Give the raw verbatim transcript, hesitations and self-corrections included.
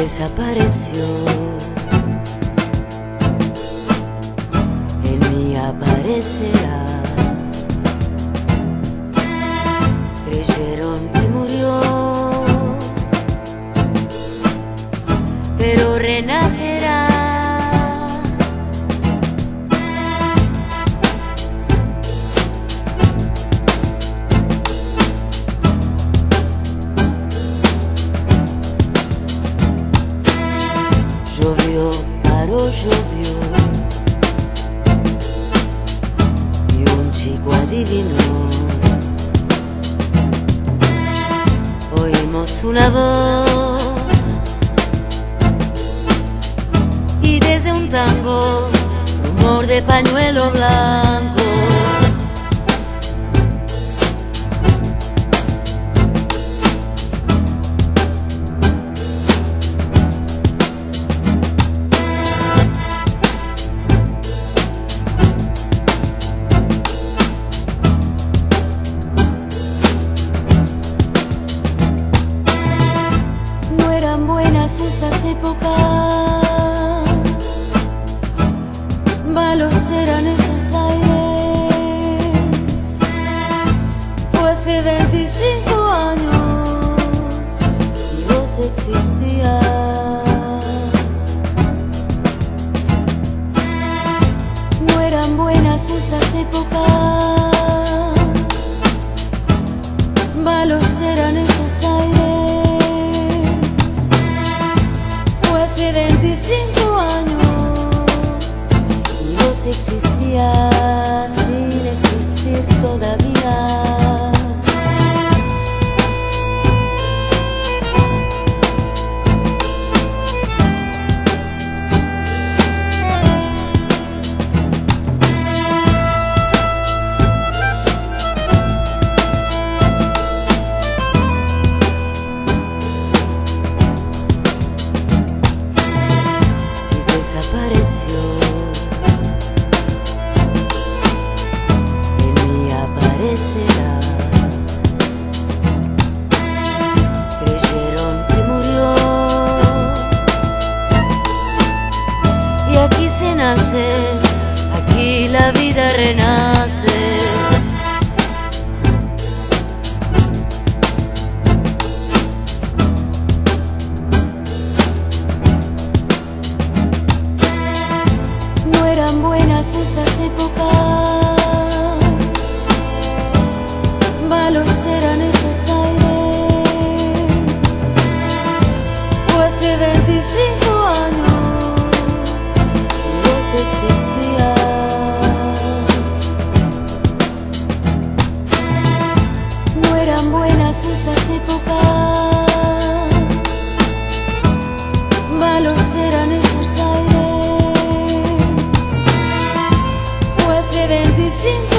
desapareció, en mí aparecerá. Creyeron que murió, pero renacerá. Llovió, paró, llovió, y un chico adivinó. Oímos una voz, y desde un tango, rumor de pañuelo blanco. Buenas esas épocas, malos eran esos aires. Fue hace veinticinco años y vos existías. No eran buenas esas épocas, malos eran esos aires. veinticinco años y vos existías sin existir todavía. Desapareció, en mí aparecerá. Creyeron que murió, y aquí se nace, aquí la vida renace. No eran buenas esas épocas, malos eran esos aires. Fue hace veinticinco años y vos existías. No eran buenas esas épocas, malos eran esos aires. veinticinco